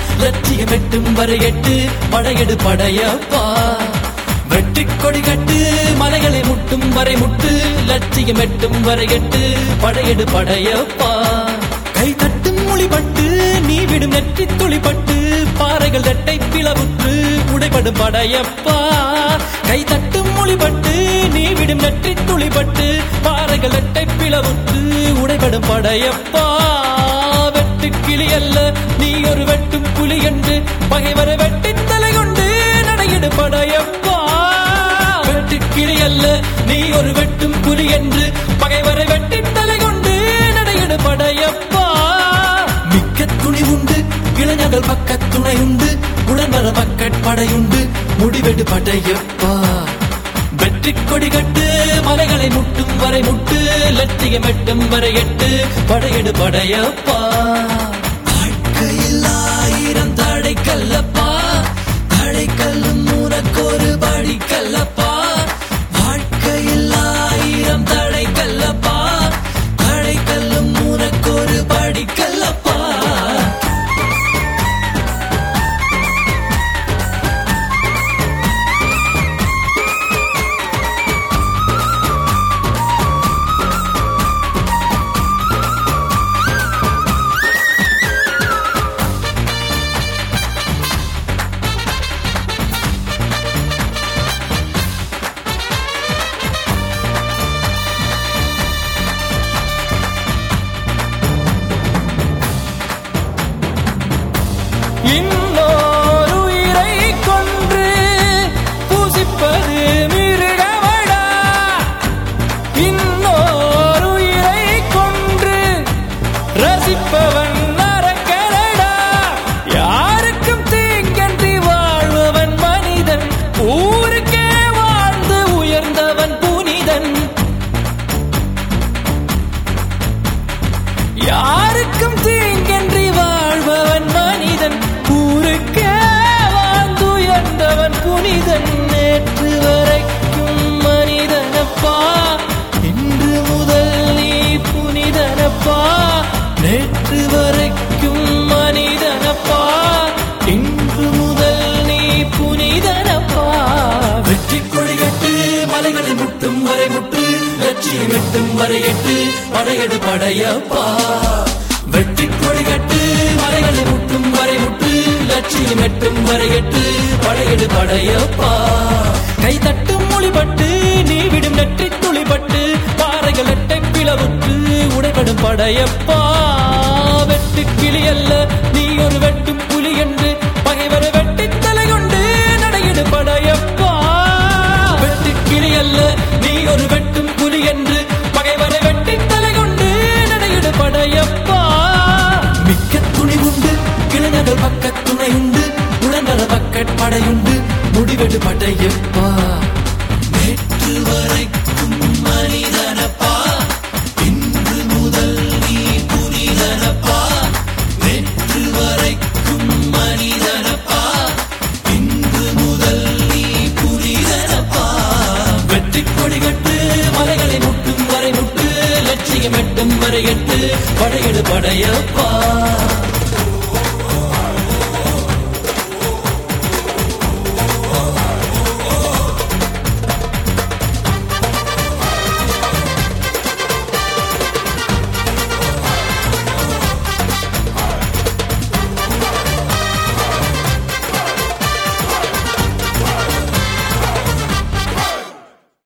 லட்சியம் எட்டும் வரை எட்டு படையெடு படையப்பா. வெற்றிக் கொடி கட்டு மலைகளை முட்டும் வரை முட்டு லட்சியம் எட்டும் வரை எட்டு படையெடு படையப்பா. கை தட்டும் மொழிபட்டு நீ விடும் நெற்றி துளிப்பட்டு பாறைகள் இரட்டை பிளவுற்று உடைபடும் படையப்பா. கை தட்டும் மொழிபட்டு நீ விடும் நெற்றி துளிப்பட்டு பாறைகள் இரட்டை பிளவுற்று உடைபடும் படையப்பா. வெட்டு கிளி அல்ல நீ ஒரு வெட்டும் புலி என்று பகைவரை வெட்டி தலை கொண்டு நடையிடு படையப்பா. வெட்டு கிளி அல்ல நீ ஒரு வெட்டும் புலி என்று பகைவரை வெட்டி தலை கொண்டு நடையிடு படையப்பா. மிக்க துணி உண்டு இளைஞர்கள் பக்க துணை உண்டு உடன்வர மக்கட்படையுண்டு முடிவெடு படையப்பா. வெற்றிக் கொடி கட்டு மலைகளை முட்டும் வரை முட்டு லட்சியம் எட்டும் வரை எட்டு படையெடு படையப்பா. வாழ்க்கையில் ஆயிரம் தடை கல்லப்பா தடை கல்லும் உனக்கொரு படி கல்லப்பா. வாழ்க்கையில் ஆயிரம் தடை கல்லப்பா தடை கல்லும் உனக்கொரு படி கல்லப்பா. இன்னொரு உயிரை கொன்று பூசிப்பது மிருகமடா. இன்னொரு உயிரை கொன்று ரசிப்பவன் நரக்கரடா. யாருக்கும் தீங்கன்றி வாழ்பவன் மனிதன் ஊருக்கே வாழ்ந்து உயர்ந்தவன் புனிதன். யாருக்கும் தீங்கன்றி வாழ்பவன் மனிதன் ஊருக்கே வாழ்ந்து உயர்ந்தவன் புனிதன். நேற்று வரைக்கும் மனிதனப்பா இன்று முதல் நீ புனிதனப்பா. நேற்று வரைக்கும் மனிதனப்பா இன்று முதல் நீ புனிதனப்பா. வெற்றிக் கொடி கட்டு மலைகளை முட்டும் வரை முட்டு லட்சியம் எட்டும் வரை எட்டு படையெடு படையப்பா. வெற்றிக் கொடி கட்டு மலைகளை முட்டும் வரை முட்டு லட்சியம் எட்டும் வரை எட்டு படையெடு படையப்பா. கை தட்டும் மொழிபட்டு நீ விடும் நெற்றி துளிப்பட்டு பாறைகள் இரட்டை பிளவுற்று உடைபடும் படையப்பா. வெட்டு கிளி அல்ல நீ ஒரு வெட்டும் புலி என்று பகைவரை வெட்டி தலை கொண்டு நடையிடு படையப்பா. வெட்டு கிளி அல்ல நீ ஒரு வெட்டும் புலி என்று பகைவரை வெட்டி தலை கொண்டு நடையிடு படையப்பா. மிக்க துணி உண்டு இளைஞர்கள் பக்க துணை உண்டு உடன்வர மக்கட்படையுண்டு முடிவெடு படையப்பா. நேற்று வரைக்கும் மனிதனப்பா இன்று முதல் நீ புனிதனப்பா. நேற்று வரைக்கும் மனிதனப்பா இன்று முதல் நீ புனிதனப்பா. வெற்றிக் கொடி கட்டு மலைகளை முட்டும் வரை முட்டு லட்சியம் எட்டும் வரை எட்டு படையெடு படையப்பா.